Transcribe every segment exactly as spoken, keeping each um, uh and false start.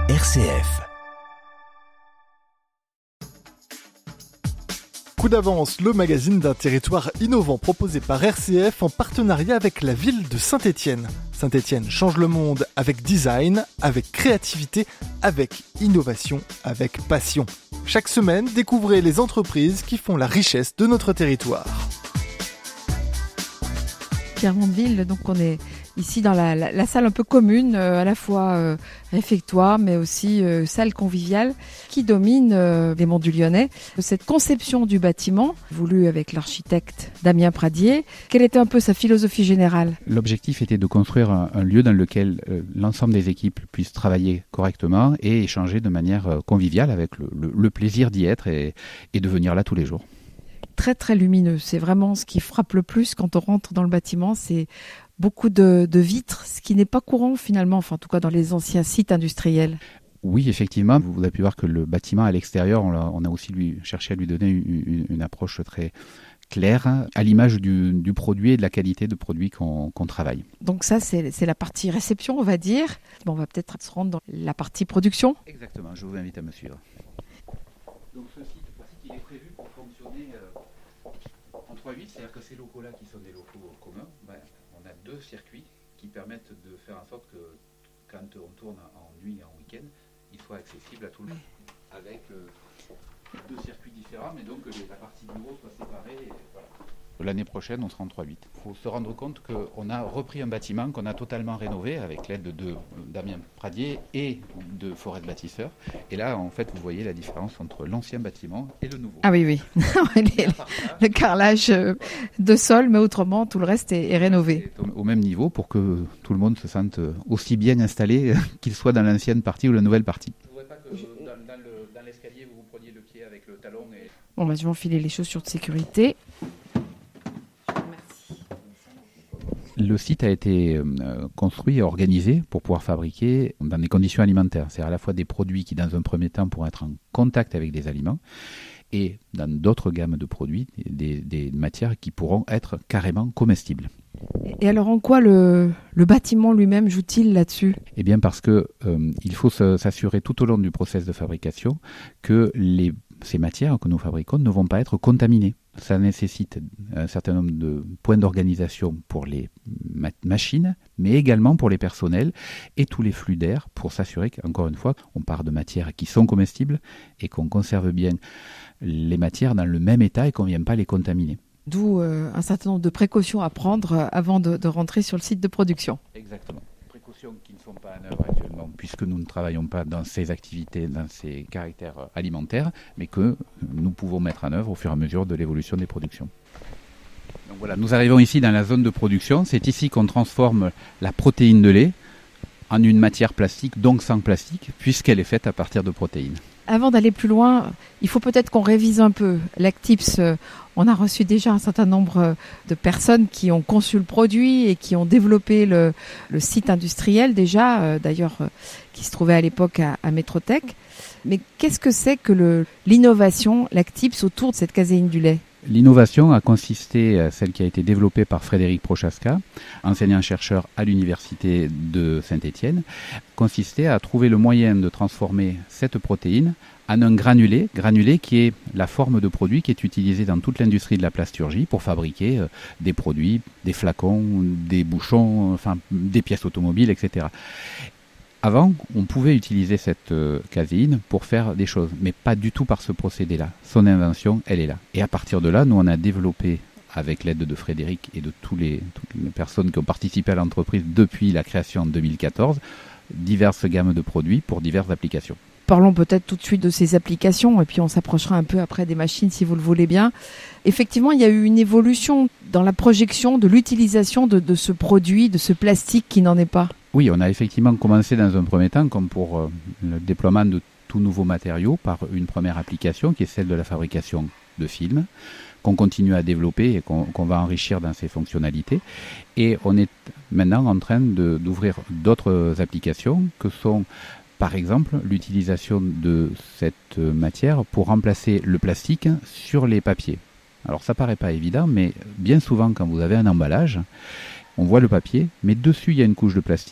R C F. Coup d'avance, le magazine d'un territoire innovant proposé par R C F en partenariat avec la ville de Saint-Étienne. Saint-Étienne change le monde avec design, avec créativité, avec innovation, avec passion. Chaque semaine, découvrez les entreprises qui font la richesse de notre territoire. Pierre Mondeville, donc on est ici dans la, la, la salle un peu commune, euh, à la fois euh, réfectoire, mais aussi euh, salle conviviale, qui domine euh, les monts du Lyonnais. Cette conception du bâtiment, voulue avec l'architecte Damien Pradier, quelle était un peu sa philosophie générale ? L'objectif était de construire un, un lieu dans lequel euh, l'ensemble des équipes puissent travailler correctement et échanger de manière euh, conviviale, avec le, le, le plaisir d'y être et, et de venir là tous les jours. Très très lumineux, c'est vraiment ce qui frappe le plus quand on rentre dans le bâtiment, c'est beaucoup de, de vitres, ce qui n'est pas courant finalement, enfin en tout cas dans les anciens sites industriels. Oui, effectivement, vous avez pu voir que le bâtiment à l'extérieur, on a, on a aussi lui, cherché à lui donner une, une, une approche très claire, à l'image du, du produit et de la qualité de produit qu'on, qu'on travaille. Donc ça, c'est, c'est la partie réception, on va dire. Bon, on va peut-être se rendre dans la partie production. Exactement, je vous invite à me suivre. Donc ce site, il est prévu pour fonctionner euh, en trois huit, c'est-à-dire que ces locaux-là qui sont des locaux communs, ben, on a deux circuits qui permettent de faire en sorte que quand on tourne en nuit et en week-end, il soit accessible à tout le monde. Avec euh, deux circuits différents, mais donc les, la partie bureau soit séparée. Et voilà. L'année prochaine, on sera en trois huit. Il faut se rendre compte qu'on a repris un bâtiment qu'on a totalement rénové avec l'aide de Damien Pradier et de Forêt de Bâtisseurs. Et là, en fait, vous voyez la différence entre l'ancien bâtiment et le nouveau. Ah oui, oui. les, le carrelage de sol, mais autrement, tout le reste est, est rénové. C'est au, au même niveau pour que tout le monde se sente aussi bien installé qu'il soit dans l'ancienne partie ou la nouvelle partie. Je ne voudrais pas que dans, dans, le, dans l'escalier, vous vous preniez le pied avec le talon. Et... Bon, bah, je vais enfiler les chaussures de sécurité. Le site a été euh, construit et organisé pour pouvoir fabriquer dans des conditions alimentaires. C'est à la fois des produits qui, dans un premier temps, pourront être en contact avec des aliments et dans d'autres gammes de produits, des, des matières qui pourront être carrément comestibles. Et alors, en quoi le, le bâtiment lui-même joue-t-il là-dessus ? Eh bien, parce que euh, il faut se, s'assurer tout au long du process de fabrication que les, ces matières que nous fabriquons ne vont pas être contaminées. Ça nécessite un certain nombre de points d'organisation pour les ma- machines, mais également pour les personnels et tous les flux d'air pour s'assurer qu'encore une fois, on part de matières qui sont comestibles et qu'on conserve bien les matières dans le même état et qu'on ne vienne pas les contaminer. D'où euh, un certain nombre de précautions à prendre avant de, de rentrer sur le site de production. Exactement. Précautions qui ne sont pas en œuvre actuellement, puisque nous ne travaillons pas dans ces activités, dans ces caractères alimentaires, mais que nous pouvons mettre en œuvre au fur et à mesure de l'évolution des productions. Donc voilà, nous arrivons ici dans la zone de production. C'est ici qu'on transforme la protéine de lait en une matière plastique, donc sans plastique, puisqu'elle est faite à partir de protéines. Avant d'aller plus loin, il faut peut-être qu'on révise un peu. Lactips, on a reçu déjà un certain nombre de personnes qui ont conçu le produit et qui ont développé le, le site industriel déjà, euh, d'ailleurs, euh, qui se trouvait à l'époque à, à Métrotech. Mais qu'est-ce que c'est que le, l'innovation Lactips autour de cette caséine du lait ? L'innovation a consisté, celle qui a été développée par Frédéric Prochaska, enseignant-chercheur à l'université de Saint-Étienne, consistait à trouver le moyen de transformer cette protéine en un granulé, granulé qui est la forme de produit qui est utilisée dans toute l'industrie de la plasturgie pour fabriquer euh, des produits, des flacons, des bouchons, enfin des pièces automobiles, et cetera. Avant, on pouvait utiliser cette euh, caséine pour faire des choses, mais pas du tout par ce procédé-là. Son invention, elle est là. Et à partir de là, nous, on a développé, avec l'aide de Frédéric et de tous les, toutes les personnes qui ont participé à l'entreprise depuis la création en deux mille quatorze, diverses gammes de produits pour diverses applications. Parlons peut-être tout de suite de ces applications et puis on s'approchera un peu après des machines si vous le voulez bien. Effectivement, il y a eu une évolution dans la projection de l'utilisation de, de ce produit, de ce plastique qui n'en est pas. Oui, on a effectivement commencé dans un premier temps, comme pour euh, le déploiement de tout nouveau matériau, par une première application qui est celle de la fabrication de films, qu'on continue à développer et qu'on, qu'on va enrichir dans ses fonctionnalités. Et on est maintenant en train de, d'ouvrir d'autres applications que sont, par exemple, l'utilisation de cette matière pour remplacer le plastique sur les papiers. Alors ça paraît pas évident, mais bien souvent quand vous avez un emballage, on voit le papier, mais dessus il y a une couche de plastique.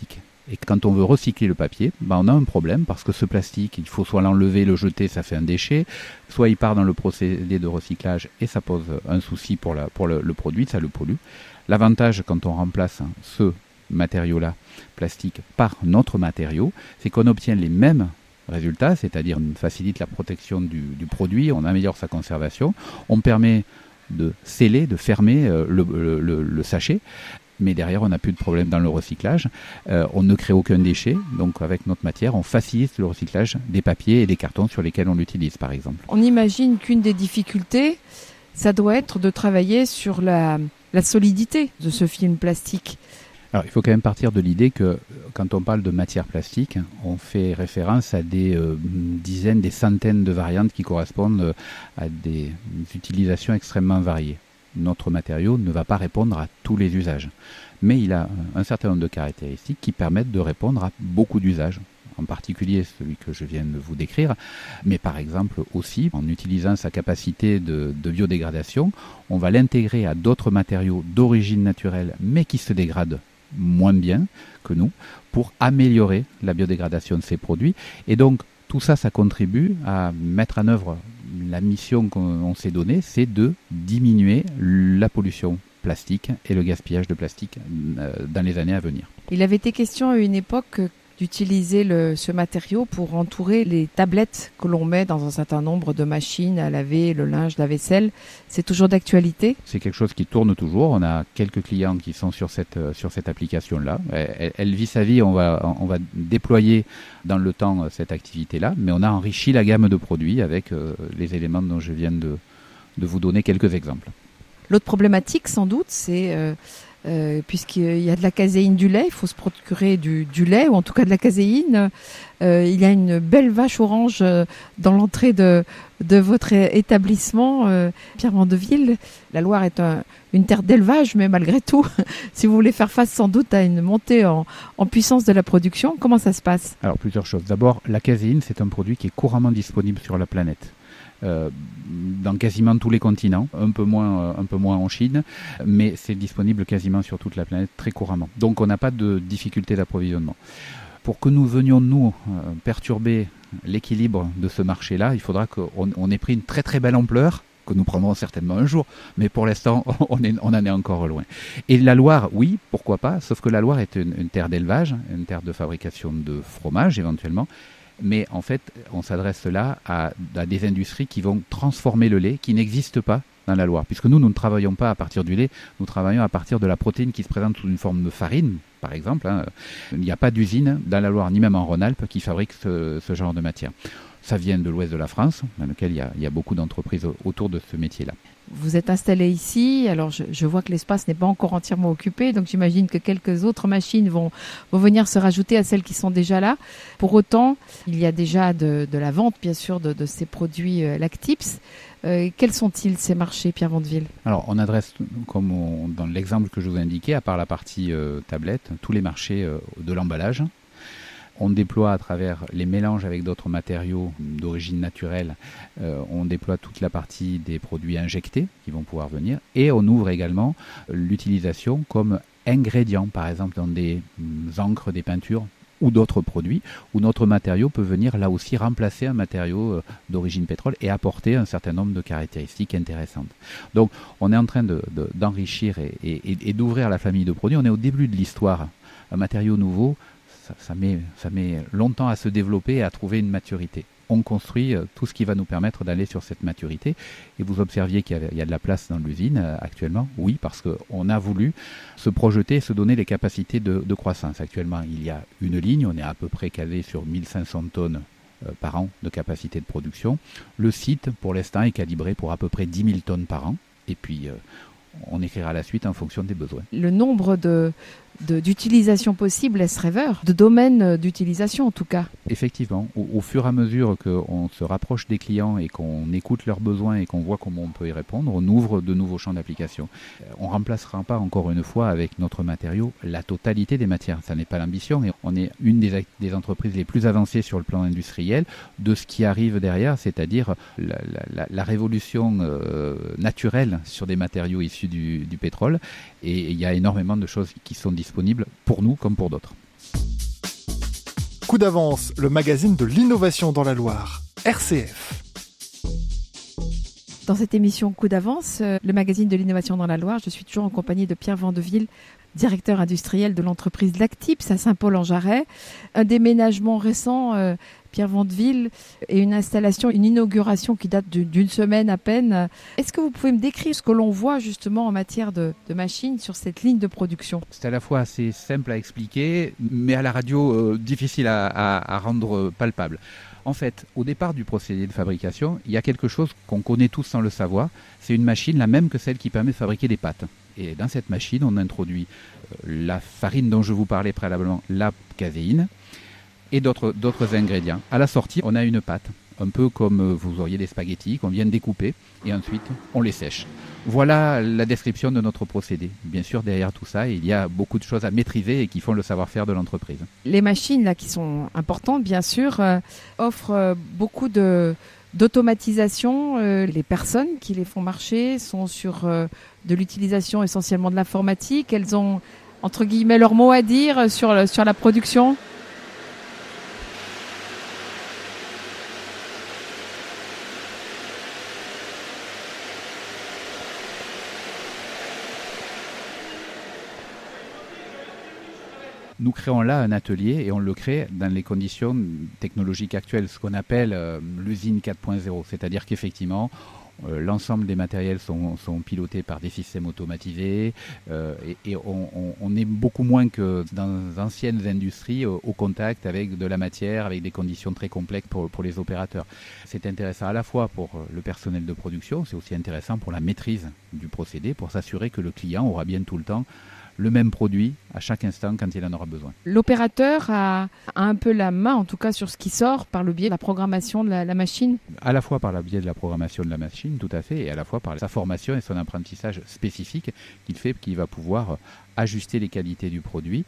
Et quand on veut recycler le papier, ben on a un problème parce que ce plastique, il faut soit l'enlever, le jeter, ça fait un déchet, soit il part dans le procédé de recyclage et ça pose un souci pour, la, pour le, le produit, ça le pollue. L'avantage quand on remplace ce matériau-là, plastique, par notre matériau, c'est qu'on obtient les mêmes résultats, c'est-à-dire on facilite la protection du, du produit, on améliore sa conservation, on permet de sceller, de fermer euh, le, le, le sachet, mais derrière on n'a plus de problème dans le recyclage, euh, on ne crée aucun déchet, donc avec notre matière on facilite le recyclage des papiers et des cartons sur lesquels on l'utilise par exemple. On imagine qu'une des difficultés, ça doit être de travailler sur la, la solidité de ce film plastique. Alors, il faut quand même partir de l'idée que quand on parle de matière plastique, on fait référence à des euh, dizaines, des centaines de variantes qui correspondent à des utilisations extrêmement variées. Notre matériau ne va pas répondre à tous les usages, mais il a un certain nombre de caractéristiques qui permettent de répondre à beaucoup d'usages, en particulier celui que je viens de vous décrire, mais par exemple aussi, en utilisant sa capacité de, de biodégradation, on va l'intégrer à d'autres matériaux d'origine naturelle, mais qui se dégradent moins bien que nous, pour améliorer la biodégradation de ces produits. Et donc, tout ça, ça contribue à mettre en œuvre la mission qu'on s'est donnée, c'est de diminuer la pollution plastique et le gaspillage de plastique dans les années à venir. Il avait été question à une époque d'utiliser le, ce matériau pour entourer les tablettes que l'on met dans un certain nombre de machines à laver le linge, la vaisselle. C'est toujours d'actualité ? C'est quelque chose qui tourne toujours. On a quelques clients qui sont sur cette, sur cette application-là. Elle, elle vit sa vie, on va, on va déployer dans le temps cette activité-là, mais on a enrichi la gamme de produits avec euh, les éléments dont je viens de, de vous donner quelques exemples. L'autre problématique, sans doute, c'est... Euh Euh, puisqu'il y a de la caséine du lait, il faut se procurer du, du lait, ou en tout cas de la caséine. Euh, il y a une belle vache orange euh, dans l'entrée de, de votre établissement, euh, Pierre Vandeville. La Loire est un, une terre d'élevage, mais malgré tout, si vous voulez faire face sans doute à une montée en, en puissance de la production, comment ça se passe ? Alors plusieurs choses. D'abord, la caséine, c'est un produit qui est couramment disponible sur la planète. Euh, dans quasiment tous les continents, un peu moins, un peu moins en Chine, mais c'est disponible quasiment sur toute la planète très couramment. Donc on n'a pas de difficulté d'approvisionnement. Pour que nous venions, nous, euh, perturber l'équilibre de ce marché-là, il faudra qu'on on ait pris une très très belle ampleur, que nous prendrons certainement un jour, mais pour l'instant, on, est, on en est encore loin. Et la Loire, oui, pourquoi pas, sauf que la Loire est une, une terre d'élevage, une terre de fabrication de fromage éventuellement, mais en fait, on s'adresse là à, à des industries qui vont transformer le lait, qui n'existent pas dans la Loire. Puisque nous, nous ne travaillons pas à partir du lait, nous travaillons à partir de la protéine qui se présente sous une forme de farine, par exemple. Hein. Il n'y a pas d'usine dans la Loire, ni même en Rhône-Alpes, qui fabrique ce, ce genre de matière. Ça vient de l'ouest de la France, dans lequel il y a, il y a beaucoup d'entreprises autour de ce métier-là. Vous êtes installé ici, alors je, je vois que l'espace n'est pas encore entièrement occupé, donc j'imagine que quelques autres machines vont, vont venir se rajouter à celles qui sont déjà là. Pour autant, il y a déjà de, de la vente, bien sûr, de, de ces produits euh, Lactips. Euh, quels sont-ils, ces marchés, Pierre Vandeville ? Alors, on adresse, comme on, dans l'exemple que je vous ai indiqué, à part la partie euh, tablette, tous les marchés euh, de l'emballage. On déploie à travers les mélanges avec d'autres matériaux d'origine naturelle, euh, on déploie toute la partie des produits injectés qui vont pouvoir venir, et on ouvre également l'utilisation comme ingrédient, par exemple dans des encres, des peintures ou d'autres produits, où notre matériau peut venir là aussi remplacer un matériau d'origine pétrole et apporter un certain nombre de caractéristiques intéressantes. Donc on est en train de, de, d'enrichir et, et, et d'ouvrir la famille de produits. On est au début de l'histoire. Un matériau nouveau, Ça, ça, met, ça met longtemps à se développer et à trouver une maturité. On construit euh, tout ce qui va nous permettre d'aller sur cette maturité. Et vous observiez qu'il y a, il y a de la place dans l'usine euh, actuellement. Oui, parce qu'on a voulu se projeter et se donner les capacités de, de croissance. Actuellement, il y a une ligne. On est à peu près calé sur mille cinq cents tonnes euh, par an de capacité de production. Le site, pour l'instant, est calibré pour à peu près dix mille tonnes par an. Et puis, euh, on écrira la suite en fonction des besoins. Le nombre de, de, d'utilisations possibles laisse rêveur, de domaines d'utilisation en tout cas. Effectivement, au, au fur et à mesure qu'on se rapproche des clients et qu'on écoute leurs besoins et qu'on voit comment on peut y répondre, on ouvre de nouveaux champs d'application. On ne remplacera pas encore une fois avec notre matériau la totalité des matières. Ça n'est pas l'ambition. Et on est une des, des entreprises les plus avancées sur le plan industriel de ce qui arrive derrière, c'est-à-dire la, la, la révolution euh, naturelle sur des matériaux issus du, du pétrole. Et il y a énormément de choses qui sont disponibles pour nous comme pour d'autres. Coup d'avance, le magazine de l'innovation dans la Loire, R C F. Dans cette émission Coup d'avance, le magazine de l'innovation dans la Loire, je suis toujours en compagnie de Pierre Vandeville, directeur industriel de l'entreprise Lactips à Saint-Paul-en-Jarret. Un déménagement récent, euh, Pierre Vandeville, et une installation, une inauguration qui date d'une semaine à peine. Est-ce que vous pouvez me décrire ce que l'on voit justement en matière de, de machines sur cette ligne de production ? C'est à la fois assez simple à expliquer, mais à la radio euh, difficile à, à, à rendre palpable. En fait, au départ du procédé de fabrication, il y a quelque chose qu'on connaît tous sans le savoir. C'est une machine, la même que celle qui permet de fabriquer des pâtes. Et dans cette machine, on introduit euh, la farine dont je vous parlais préalablement, la caséine, et d'autres, d'autres ingrédients. À la sortie, on a une pâte, un peu comme vous auriez des spaghettis qu'on vient de découper, et ensuite on les sèche. Voilà la description de notre procédé. Bien sûr, derrière tout ça, il y a beaucoup de choses à maîtriser et qui font le savoir-faire de l'entreprise. Les machines là, qui sont importantes, bien sûr, euh, offrent euh, beaucoup de, d'automatisation. Euh, les personnes qui les font marcher sont sur euh, de l'utilisation essentiellement de l'informatique. Elles ont, entre guillemets, leur mot à dire sur, sur la production. Nous créons là un atelier et on le crée dans les conditions technologiques actuelles, ce qu'on appelle euh, l'usine quatre point zéro, c'est-à-dire qu'effectivement, euh, l'ensemble des matériels sont, sont pilotés par des systèmes automatisés euh, et, et on, on, on est beaucoup moins que dans d'anciennes industries au, au contact avec de la matière, avec des conditions très complexes pour, pour les opérateurs. C'est intéressant à la fois pour le personnel de production, c'est aussi intéressant pour la maîtrise du procédé, pour s'assurer que le client aura bien tout le temps le même produit à chaque instant quand il en aura besoin. L'opérateur a, a un peu la main, en tout cas, sur ce qui sort par le biais de la programmation de la, la machine. À la fois par le biais de la programmation de la machine, tout à fait, et à la fois par sa formation et son apprentissage spécifique qu'il fait, qu'il va pouvoir ajuster les qualités du produit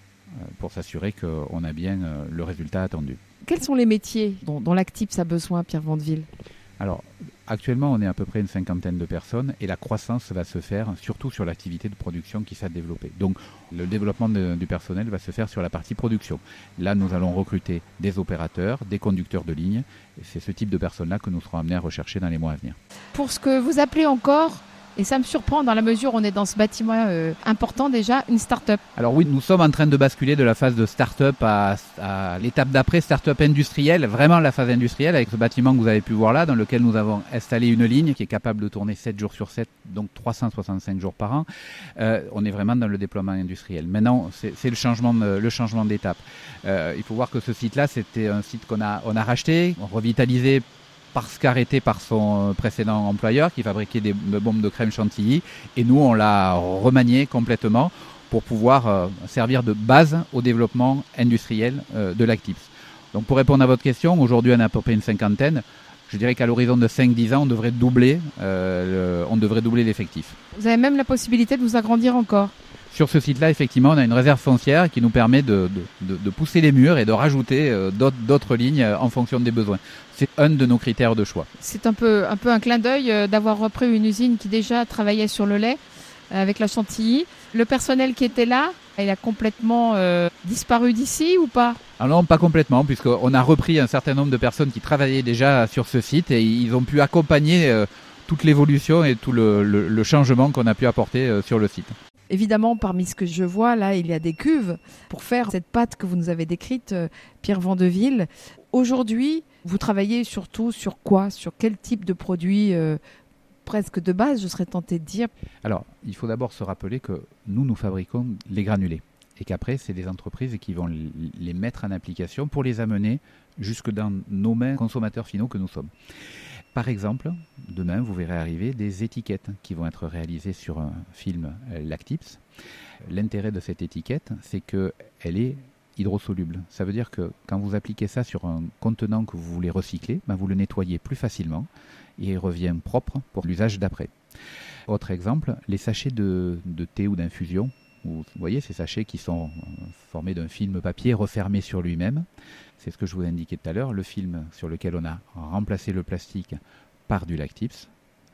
pour s'assurer qu'on a bien le résultat attendu. Quels sont les métiers dont, dont Lactips a besoin, Pierre Vandeville ? Alors, actuellement, on est à peu près une cinquantaine de personnes et la croissance va se faire surtout sur l'activité de production qui s'est développée. Donc, le développement de, du personnel va se faire sur la partie production. Là, nous allons recruter des opérateurs, des conducteurs de ligne. Et c'est ce type de personnes-là que nous serons amenés à rechercher dans les mois à venir. Pour ce que vous appelez encore, et ça me surprend dans la mesure où on est dans ce bâtiment euh, important déjà, une start-up. Alors oui, nous sommes en train de basculer de la phase de start-up à, à l'étape d'après, start-up industrielle, vraiment la phase industrielle avec ce bâtiment que vous avez pu voir là, dans lequel nous avons installé une ligne qui est capable de tourner sept jours sur sept, donc trois cent soixante-cinq jours par an. Euh, on est vraiment dans le déploiement industriel. Maintenant, c'est, c'est le changement, de, le changement d'étape. Euh, il faut voir que ce site-là, c'était un site qu'on a, on a racheté, revitalisé, parce qu'arrêté par son précédent employeur qui fabriquait des bombes de crème chantilly et nous on l'a remanié complètement pour pouvoir euh, servir de base au développement industriel euh, de Lactips. Donc pour répondre à votre question, aujourd'hui on a à peu près une cinquantaine. Je dirais qu'à l'horizon de cinq dix ans, on devrait doubler, euh, le, on devrait doubler l'effectif. Vous avez même la possibilité de vous agrandir encore. Sur ce site-là, effectivement, on a une réserve foncière qui nous permet de, de, de, de pousser les murs et de rajouter euh, d'autres, d'autres lignes en fonction des besoins. C'est un de nos critères de choix. C'est un peu un, peu un clin d'œil euh, d'avoir repris une usine qui déjà travaillait sur le lait euh, avec la chantilly. Le personnel qui était là, il a complètement euh, disparu d'ici ou pas ? Alors non, pas complètement, puisqu'on a repris un certain nombre de personnes qui travaillaient déjà sur ce site et ils ont pu accompagner euh, toute l'évolution et tout le, le, le changement qu'on a pu apporter euh, sur le site. Évidemment, parmi ce que je vois, là, il y a des cuves pour faire cette pâte que vous nous avez décrite, euh, Pierre Vandeville. Aujourd'hui, vous travaillez surtout sur quoi ? Sur quel type de produit euh, presque de base, je serais tentée de dire ? Alors, il faut d'abord se rappeler que nous, nous fabriquons les granulés et qu'après, c'est des entreprises qui vont les mettre en application pour les amener jusque dans nos mains consommateurs finaux que nous sommes. Par exemple, demain, vous verrez arriver des étiquettes qui vont être réalisées sur un film Lactips. L'intérêt de cette étiquette, c'est qu'elle est hydrosoluble. Ça veut dire que quand vous appliquez ça sur un contenant que vous voulez recycler, ben vous le nettoyez plus facilement et il revient propre pour l'usage d'après. Autre exemple, les sachets de, de thé ou d'infusion. Vous voyez ces sachets qui sont formés d'un film papier refermé sur lui-même. C'est ce que je vous indiquais tout à l'heure, le film sur lequel on a remplacé le plastique par du Lactips.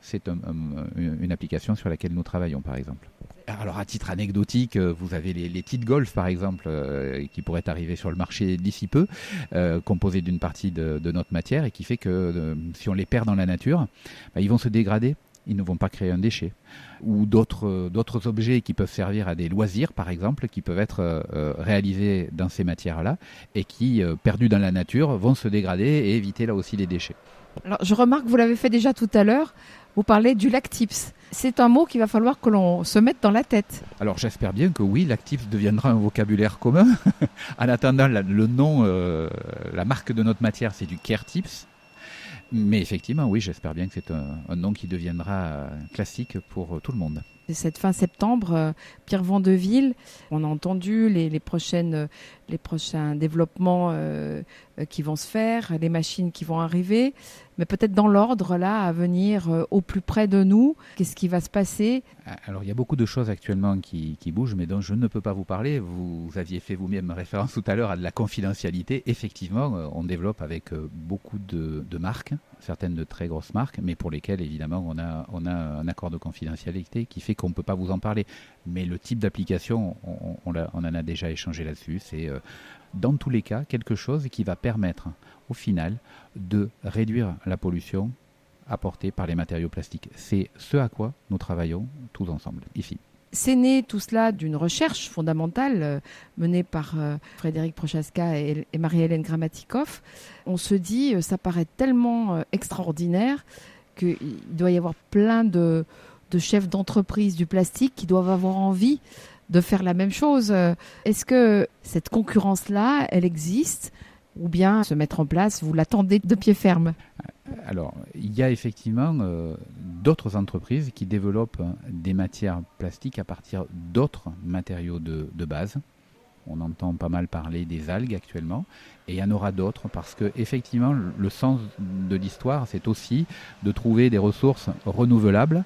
c'est un, un, une application sur laquelle nous travaillons, par exemple. Alors, à titre anecdotique, vous avez les, les kits golf, par exemple, euh, qui pourraient arriver sur le marché d'ici peu, euh, composés d'une partie de, de notre matière et qui fait que euh, si on les perd dans la nature, bah, ils vont se dégrader. Ils ne vont pas créer un déchet. Ou d'autres, euh, d'autres objets qui peuvent servir à des loisirs, par exemple, qui peuvent être euh, réalisés dans ces matières-là et qui, euh, perdus dans la nature, vont se dégrader et éviter là aussi les déchets. Alors, je remarque que vous l'avez fait déjà tout à l'heure. Vous parlez du lactips. C'est un mot qu'il va falloir que l'on se mette dans la tête. Alors j'espère bien que oui, lactips deviendra un vocabulaire commun. En attendant, la, le nom, euh, la marque de notre matière, c'est du CareTips. Mais effectivement, oui, j'espère bien que c'est un, un nom qui deviendra classique pour tout le monde. Cette fin septembre, euh, Pierre Vandeville, on a entendu les, les, prochaines, les prochains développements euh, euh, qui vont se faire, les machines qui vont arriver, mais peut-être dans l'ordre là à venir euh, au plus près de nous. Qu'est-ce qui va se passer ? Alors il y a beaucoup de choses actuellement qui, qui bougent, mais dont je ne peux pas vous parler. Vous, vous aviez fait vous-même référence tout à l'heure à de la confidentialité. Effectivement, euh, on développe avec euh, beaucoup de, de marques, certaines de très grosses marques, mais pour lesquelles évidemment on a, on a un accord de confidentialité qui fait qu'on ne peut pas vous en parler. Mais le type d'application, on, on, on en a déjà échangé là-dessus, c'est euh, dans tous les cas quelque chose qui va permettre au final de réduire la pollution apportée par les matériaux plastiques. C'est ce à quoi nous travaillons tous ensemble ici. C'est né tout cela d'une recherche fondamentale euh, menée par euh, Frédéric Prochaska et, et Marie-Hélène Grammatikoff. On se dit, euh, ça paraît tellement euh, extraordinaire qu'il doit y avoir plein de, de chefs d'entreprise du plastique qui doivent avoir envie de faire la même chose. Est-ce que cette concurrence-là, elle existe ? Ou bien se mettre en place, vous l'attendez de pied ferme ? Alors, il y a effectivement euh, d'autres entreprises qui développent des matières plastiques à partir d'autres matériaux de, de base. On entend pas mal parler des algues actuellement, et il y en aura d'autres parce que effectivement, le sens de l'histoire, c'est aussi de trouver des ressources renouvelables.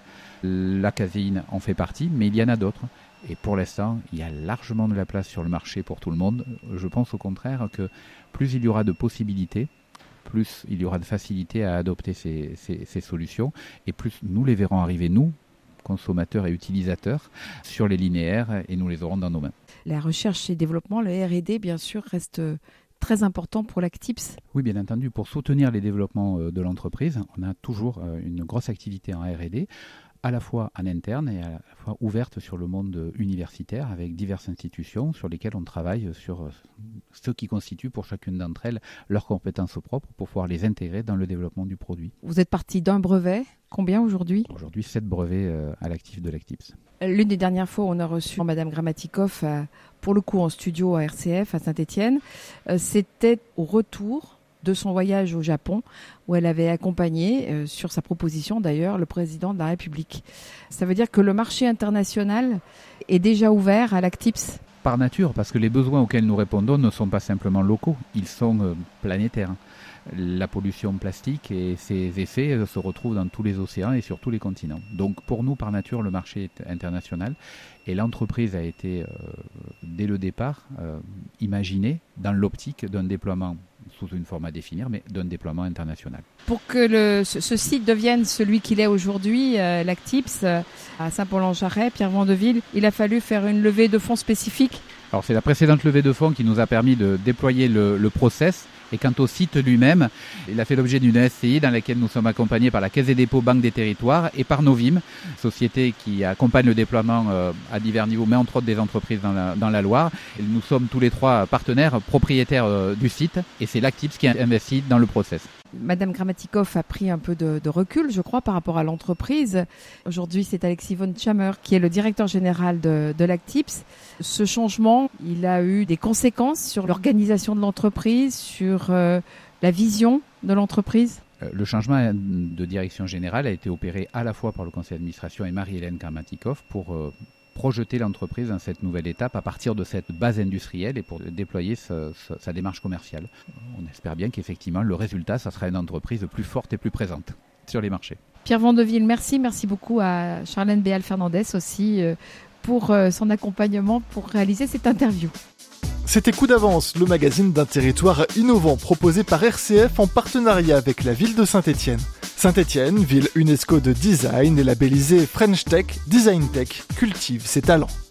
La caséine en fait partie, mais il y en a d'autres. Et pour l'instant, il y a largement de la place sur le marché pour tout le monde. Je pense au contraire que plus il y aura de possibilités, plus il y aura de facilité à adopter ces, ces, ces solutions, et plus nous les verrons arriver, nous, consommateurs et utilisateurs, sur les linéaires, et nous les aurons dans nos mains. La recherche et développement, le R et D, bien sûr, reste très important pour l'Actips. Oui, bien entendu. Pour soutenir les développements de l'entreprise, on a toujours une grosse activité en R et D, à la fois en interne et à la fois ouverte sur le monde universitaire avec diverses institutions sur lesquelles on travaille sur ce qui constitue pour chacune d'entre elles leurs compétences propres pour pouvoir les intégrer dans le développement du produit. Vous êtes parti d'un brevet. Combien aujourd'hui ? Aujourd'hui, sept brevets à l'actif de l'Actips. L'une des dernières fois, on a reçu Madame Grammatikoff, pour le coup en studio à R C F à Saint-Étienne. C'était au retour de son voyage au Japon, où elle avait accompagné, euh, sur sa proposition d'ailleurs, le président de la République. Ça veut dire que le marché international est déjà ouvert à l'Actips ? Par nature, parce que les besoins auxquels nous répondons ne sont pas simplement locaux, ils sont euh, planétaires. La pollution plastique et ses effets euh, se retrouvent dans tous les océans et sur tous les continents. Donc pour nous, par nature, le marché est international et l'entreprise a été, euh, dès le départ, euh, imaginée dans l'optique d'un déploiement sous une forme à définir, mais d'un déploiement international. Pour que le, ce, ce site devienne celui qu'il est aujourd'hui, euh, l'Actips, euh, à Saint-Paul-en-Jarret, Pierre Vandeville, il a fallu faire une levée de fonds spécifique. Alors c'est la précédente levée de fonds qui nous a permis de déployer le, le process. Et quant au site lui-même, il a fait l'objet d'une S C I dans laquelle nous sommes accompagnés par la Caisse des dépôts, Banque des territoires et par Novim, société qui accompagne le déploiement euh, à divers niveaux, mais entre autres des entreprises dans la, dans la Loire. Et nous sommes tous les trois partenaires, propriétaires euh, du site, et c'est l'Actips qui a investi dans le process. Madame Grammatikoff a pris un peu de, de recul, je crois, par rapport à l'entreprise. Aujourd'hui, c'est Alexis von Tschammer qui est le directeur général de, de l'Actips. Ce changement, il a eu des conséquences sur l'organisation de l'entreprise, sur euh, la vision de l'entreprise. Le changement de direction générale a été opéré à la fois par le conseil d'administration et Marie-Hélène Grammatikoff pour euh, projeter l'entreprise dans cette nouvelle étape à partir de cette base industrielle et pour déployer sa, sa, sa démarche commerciale. On espère bien qu'effectivement le résultat, ça sera une entreprise plus forte et plus présente sur les marchés. Pierre Vandeville, merci. Merci beaucoup à Charlène Béal-Fernandez aussi euh, pour euh, son accompagnement pour réaliser cette interview. C'était Coup d'avance, le magazine d'un territoire innovant proposé par R C F en partenariat avec la ville de Saint-Étienne. Saint-Étienne, ville UNESCO de design et labellisée French Tech, Design Tech cultive ses talents.